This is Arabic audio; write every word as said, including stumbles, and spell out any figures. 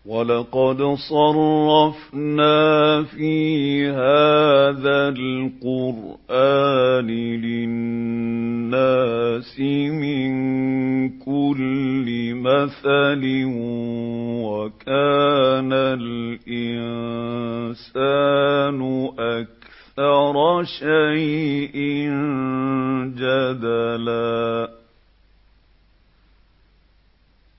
وَلَقَدْ صَرَّفْنَا فِي هَذَا الْقُرْآنِ لِلنَّاسِ مِنْ كُلِّ مَثَلٍ وَكَانَ الْإِنسَانُ أَكْثَرَ شَيْءٍ جَدَلًا.